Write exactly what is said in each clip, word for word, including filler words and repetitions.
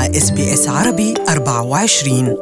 مع إس بي إس عربي أربعة وعشرين.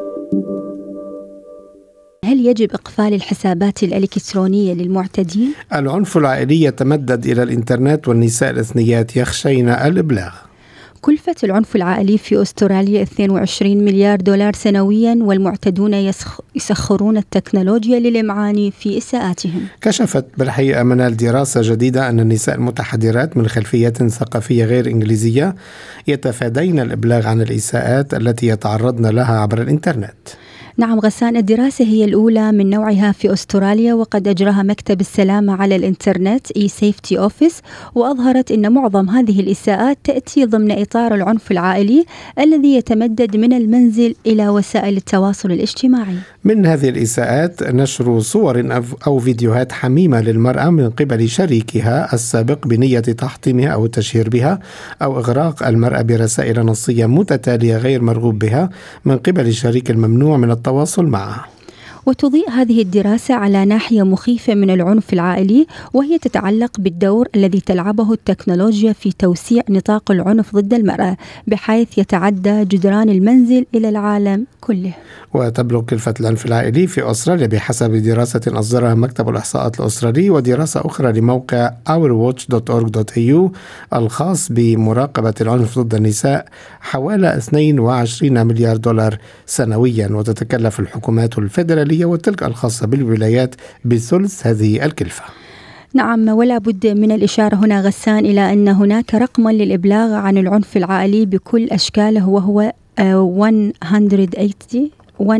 هل يجب إقفال الحسابات الإلكترونية للمعتدين؟ العنف العائلي يتمدد إلى الإنترنت والنساء الإثنيات يخشين الإبلاغ. كلفة العنف العائلي في أستراليا اثنين وعشرين مليار دولار سنويا، والمعتدون يسخ... يسخرون التكنولوجيا للإمعان في إساءاتهم. كشفت بالحقيقة منال دراسة جديدة أن النساء المتحضرات من خلفيات ثقافية غير إنجليزية يتفادين الإبلاغ عن الإساءات التي يتعرضن لها عبر الإنترنت. نعم غسان، الدراسة هي الأولى من نوعها في أستراليا، وقد أجراها مكتب السلامة على الإنترنت إي سيفتي أوفيس، وأظهرت أن معظم هذه الإساءات تأتي ضمن إطار العنف العائلي الذي يتمدد من المنزل إلى وسائل التواصل الاجتماعي. من هذه الإساءات نشر صور أو فيديوهات حميمة للمرأة من قبل شريكها السابق بنية تحطيمها أو التشهير بها، أو إغراق المرأة برسائل نصية متتالية غير مرغوب بها من قبل الشريك الممنوع من التواصل معه. وتضيء هذه الدراسة على ناحية مخيفة من العنف العائلي، وهي تتعلق بالدور الذي تلعبه التكنولوجيا في توسيع نطاق العنف ضد المرأة، بحيث يتعدى جدران المنزل إلى العالم كله. وتبلغ كلفة العنف العائلي في أستراليا بحسب دراسة أصدرها مكتب الإحصاءات الأسترالي ودراسة أخرى لموقع اور واتش دوت أورغ دوت إي يو الخاص بمراقبة العنف ضد النساء حوالي اثنين وعشرين مليار دولار سنويا، وتتكلف الحكومات الفيدرالية وتلك الخاصة بالولايات بثلث هذه الكلفة. نعم، ولا بد من الإشارة هنا غسان إلى أن هناك رقما للإبلاغ عن العنف العائلي بكل أشكاله، وهو مئة وثمانين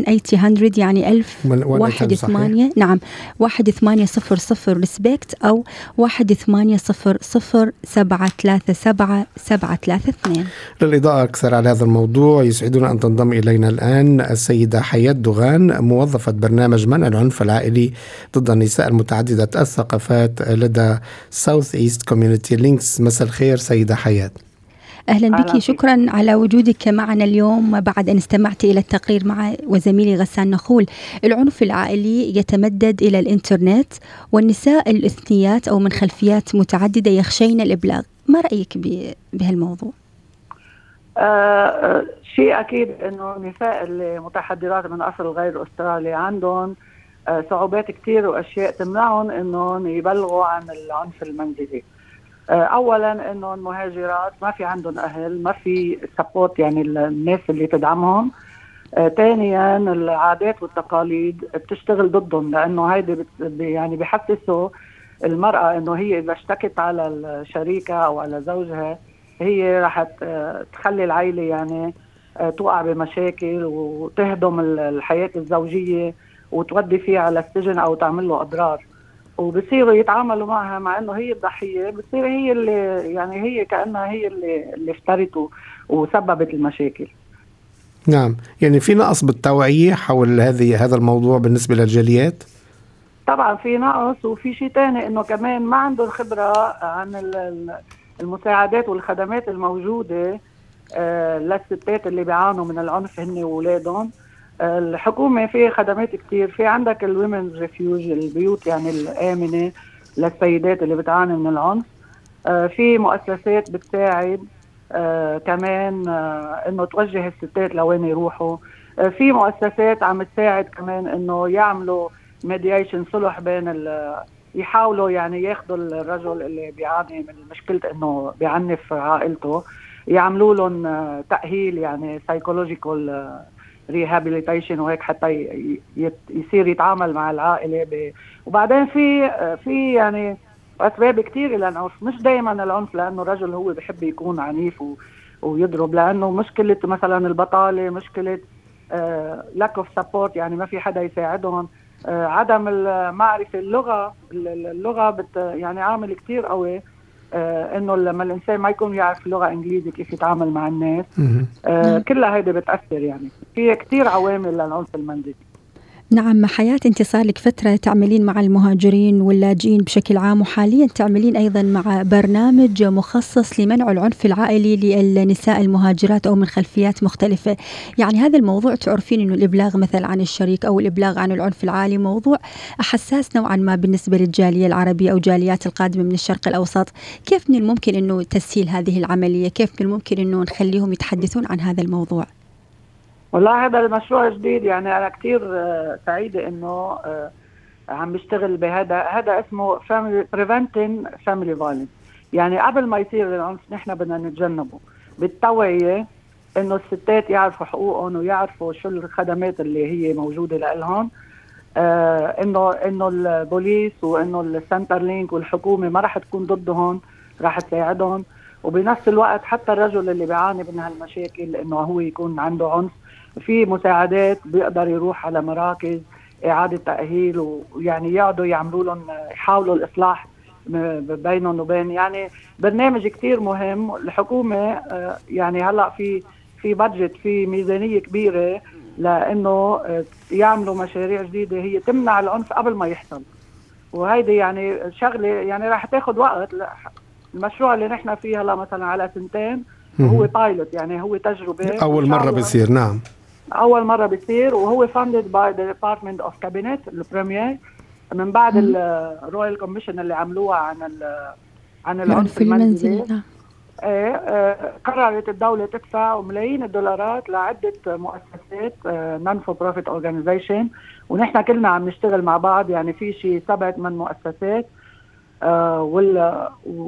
مئة يعني ألف واحد ثمانية نعم واحد ثمانية صفر صفر ريسبكت أو واحد ثمانية صفر صفر سبعة ثلاثة سبعة سبعة ثلاثة اثنين. للإضاءة أكثر على هذا الموضوع يسعدنا أن تنضم إلينا الآن السيدة حياة دوغان، موظفة برنامج منع العنف العائلي ضد النساء المتعددة الثقافات لدى ساوث إيست كوميونيتي لينكس. مساء الخير سيدة حياة. أهلا بك، شكرا على وجودك معنا اليوم بعد أن استمعت إلى التقرير مع وزميلي غسان نخول. العنف العائلي يتمدد إلى الإنترنت، والنساء الإثنيات أو من خلفيات متعددة يخشين الإبلاغ. ما رأيك بهالموضوع؟ آه شيء أكيد أنه النساء المتحضرات من أصل غير أسترالي عندهم آه صعوبات كتير وأشياء تمنعهم أنهم يبلغوا عن العنف المنزلي. اولا انه المهاجرات ما في عندهم اهل، ما في سبورت يعني الناس اللي تدعمهم. ثانيا العادات والتقاليد بتشتغل ضدهم، لانه هيدي يعني بيحسسوا المرأة انه هي اذا اشتكت على الشريكة او على زوجها هي راح تخلي العائلة يعني توقع بمشاكل وتهدم الحياة الزوجية وتودي فيه على السجن او تعمل له اضرار، وبصيروا يتعاملوا معها مع انه هي الضحيه، بتصير هي اللي يعني هي كانها هي اللي اللي افترت وسببت المشاكل. نعم، يعني في نقص بالتوعيه حول هذه هذا الموضوع بالنسبه للجاليات. طبعا في نقص، وفي شيء ثاني انه كمان ما عندهم خبره عن المساعدات والخدمات الموجوده للستات اللي بيعانوا من العنف هن واولادهم. الحكومة في خدمات كتير، في عندك الويمنز ريفيوج، البيوت يعني الآمنة للسيدات اللي بتعاني من العنف. في مؤسسات بتساعد كمان انه توجه الستات لوين يروحوا. في مؤسسات عم تساعد كمان انه يعملوا ميدياشن، صلح بين يحاولوا يعني ياخذوا الرجل اللي بيعاني من مشكلة انه بيعنف عائلته، يعملوا لهم تأهيل يعني سايكولوجيكال ريهابيليتيشن وهيك حتى يصير يتعامل مع العائلة ب... وبعدين في في يعني أسباب كتير للعنف، مش دايما العنف لأنه الرجل هو بيحب يكون عنيف و... ويضرب، لأنه مشكلة مثلا البطالة، مشكلة آه lack of support يعني ما في حدا يساعدهم، آه عدم المعرفة، اللغة اللغة بت... يعني عامل كتير قوي، آه انه لما الانسان ما يكون يعرف لغه انجليزي كيف يتعامل مع الناس. آه كلها هيدي بتاثر، يعني في كتير عوامل للعنف المنزلي. نعم حياة، انت صار لك فترة تعملين مع المهاجرين واللاجئين بشكل عام، وحاليا تعملين أيضا مع برنامج مخصص لمنع العنف العائلي للنساء المهاجرات أو من خلفيات مختلفة. يعني هذا الموضوع تعرفين أنه الإبلاغ مثلا عن الشريك أو الإبلاغ عن العنف العائلي موضوع حساس نوعا ما بالنسبة للجالية العربية أو جاليات القادمة من الشرق الأوسط. كيف من الممكن أنه تسهيل هذه العملية؟ كيف من الممكن أنه نخليهم يتحدثون عن هذا الموضوع؟ والله هذا المشروع جديد، يعني أنا كتير سعيدة إنه عم بيشتغل بهذا. هذا اسمه family preventing family violence. يعني قبل ما يصير العنف نحن بدنا نتجنبه بالتوعية، إنه الستات يعرفوا حقوقهم ويعرفوا شو الخدمات اللي هي موجودة لهم، آه إنه إنه البوليس وإنه السنتر لينك والحكومة ما راح تكون ضدهم، راح تساعدهم. وبنفس الوقت حتى الرجل اللي بيعاني من هالمشاكل إنه هو يكون عنده عنف، في مساعدات بيقدر يروح على مراكز إعادة تأهيل، ويعني يقعدوا يعملوا لهم، يحاولوا الإصلاح بينهم وبين. يعني برنامج كتير مهم. الحكومة يعني هلأ في في بادجت، في ميزانية كبيرة لأنه يعملوا مشاريع جديدة هي تمنع العنف قبل ما يحصل. وهيدي يعني شغلة يعني راح تاخد وقت. المشروع اللي نحن فيه هلا مثلا على سنتين هو بايلوت، يعني هو تجربة أول مرة بيصير. نعم أول مرة بيصير، وهو funded by the Department of Cabinet البريمير من بعد الرويال كوميشن اللي عملوها عن عن العنف المنزلي. ايه اه قررت الدولة تدفع ملايين الدولارات لعدة مؤسسات نون فور بروفيت اورجانيزيشن، ونحن كلنا عم نشتغل مع بعض. يعني في شيء سبعة من مؤسسات، اه وال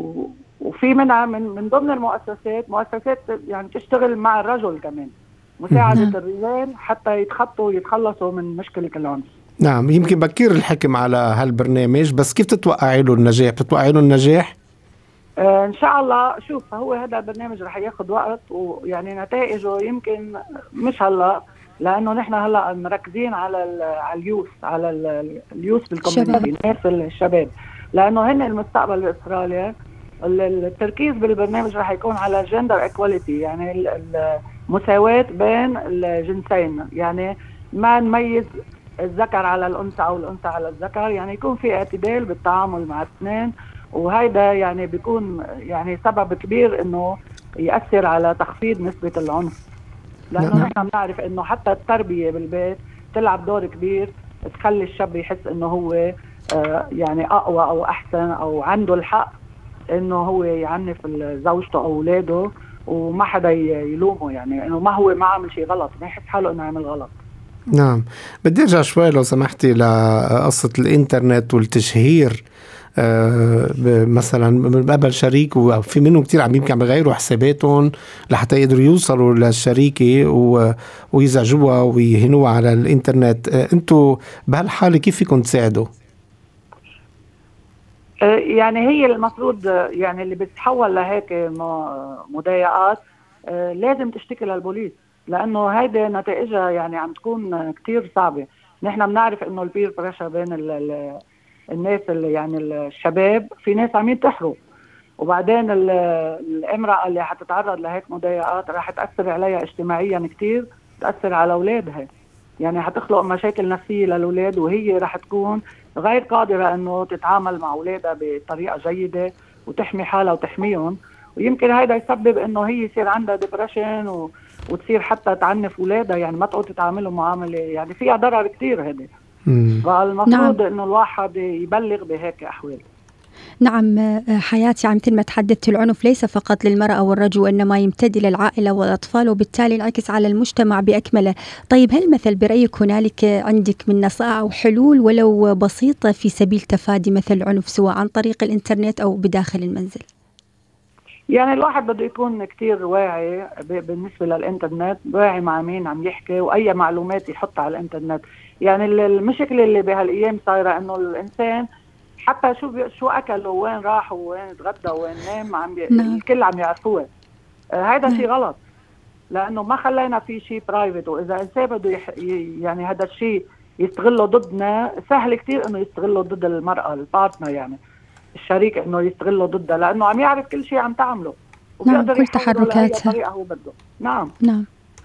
وفي منها من من ضمن المؤسسات مؤسسات يعني تشتغل مع الرجل كمان، مساعدة الرجال حتى يتخطوا ويتخلصوا من مشكلة العنف. نعم، يمكن بكير الحكم على هالبرنامج، بس كيف تتوقعي له النجاح؟ بتتوقعي له النجاح؟ آه إن شاء الله. شوف، هو هذا البرنامج رح ياخد وقت، ويعني نتائجه يمكن مش هلا، لأنه نحن هلا مركزين على على اليوث، على اليوث بالكوميونتي، الناس الشباب، لأنه هن المستقبل بأستراليا. التركيز بالبرنامج رح يكون على جندر ايكواليتي، يعني المساواة بين الجنسين، يعني ما نميز الذكر على الأنثى أو الأنثى على الذكر، يعني يكون في اعتدال بالتعامل مع الاثنين. وهيدا يعني بيكون يعني سبب كبير إنه يأثر على تخفيض نسبة العنف، لأنه نحن نعم. بنعرف إنه حتى التربية بالبيت تلعب دور كبير، تخلي الشاب يحس إنه هو آه يعني أقوى أو أحسن أو عنده الحق إنه هو يعنف زوجته أو أولاده، وما حدا يلومه، يعني إنه ما هو ما عمل شيء غلط، ما يحس حاله إنه عمل غلط. نعم، بدي أرجع شوي لو سمحتي لقصة الإنترنت والتشهير. أه مثلا من قبل شريك، وفي منهم كتير عم يمكن عم يغيروا حساباتهم لحتى يقدروا يوصلوا للشريكة ويزعجوها ويهنوها على الإنترنت. أه أنتوا بهالحالة كيف فيكم تساعدوا؟ يعني هي المفروض يعني اللي بتتحول لهيك مضايقات لازم تشتكي للبوليس، لأنه هيدا نتائجها يعني عم تكون كتير صعبة. نحن بنعرف إنه البير بريشر بين ال ال الناس اللي يعني الشباب، في ناس عم ينتحروا، وبعدين الامرأة اللي حتتعرض لهيك مضايقات راح تأثر عليها اجتماعيا كتير، تأثر على أولادها، يعني حتخلق مشاكل نفسية للأولاد، وهي راح تكون غير قادرة إنه تتعامل مع أولادها بطريقة جيدة وتحمي حالها وتحميهم. ويمكن هيدا يسبب إنه هي يصير عندها ديبريشن و... وتصير حتى تعنف أولادها، يعني ما تقول تتعاملهم معاملة، يعني فيها ضرر كتير هذا. فالمفروض نعم. إنه الواحد يبلغ بهيك أحوال. نعم حياتي، عم مثل ما تحدثت، العنف ليس فقط للمرأة والرجل، وإنما يمتد إلى العائلة والأطفال، وبالتالي ينعكس على المجتمع بأكمله. طيب هل مثل برأيك هنالك عندك من نصائح أو حلول ولو بسيطة في سبيل تفادي مثل العنف، سواء عن طريق الإنترنت أو بداخل المنزل؟ يعني الواحد بده يكون كتير واعي بالنسبة للإنترنت، واعي مع مين عم يحكي وأي معلومات يحط على الإنترنت. يعني المشكلة اللي بهالأيام صايرة إنه الإنسان حتى شو شو أكل ووين راح ووين تغدى ووين نام عم ي... نعم. الكل عم يعرفوه. آه هذا شيء غلط، لأنه ما خلينا في شيء برايفت، وإذا إنسان بده يح... يعني هذا الشيء يستغله ضدنا، سهل كتير إنه يستغله ضد المرأة البارتنر، يعني الشريك، إنه يستغله ضدها، لأنه عم يعرف كل شيء عم تعمله، وبيقدر نعم. كل تحركاتها طريقة هو بده. نعم نعم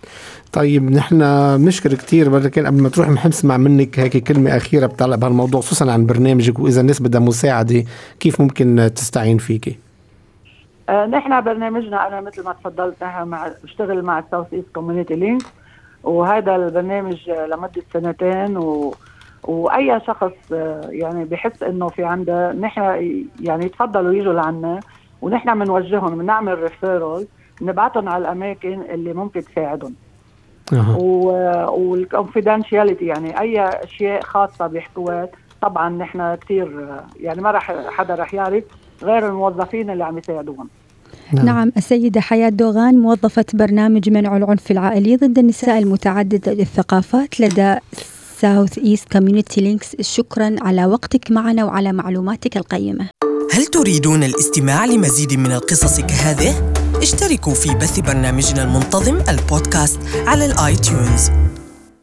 طيب نحن بنشكر كتير، ولكن قبل ما تروح بنحب نسمع منك هيك كلمة أخيرة بتعلق بهالموضوع، خصوصا عن برنامجك، وإذا الناس بدها مساعدة كيف ممكن تستعين فيكي؟ آه نحن برنامجنا أنا مثل ما تفضلت نحن مع بشتغل مع الساوث إيست كوميونيتي لينك، وهذا البرنامج لمدة سنتين، و واي شخص يعني بحس انه في عنده نحن يعني يتفضلوا يجوا لعنا، ونحن بنوجههم، بنعمل ريفيرال، نبعتهم على الاماكن اللي ممكن تساعدهم. أه. والكونفيدنشياليتي يعني اي اشياء خاصه بحكوات طبعا نحن كثير يعني ما راح حدا راح يعرف غير الموظفين اللي عم يساعدوهم. نعم. نعم السيدة حياة دوغان، موظفة برنامج منع العنف العائلي ضد النساء المتعددة الثقافات لدى ساوث إيست كوميونيتي لينكس، شكرا على وقتك معنا وعلى معلوماتك القيمة. هل تريدون الاستماع لمزيد من القصص كهذه؟ اشتركوا في بث برنامجنا المنتظم البودكاست على الآيتيونز.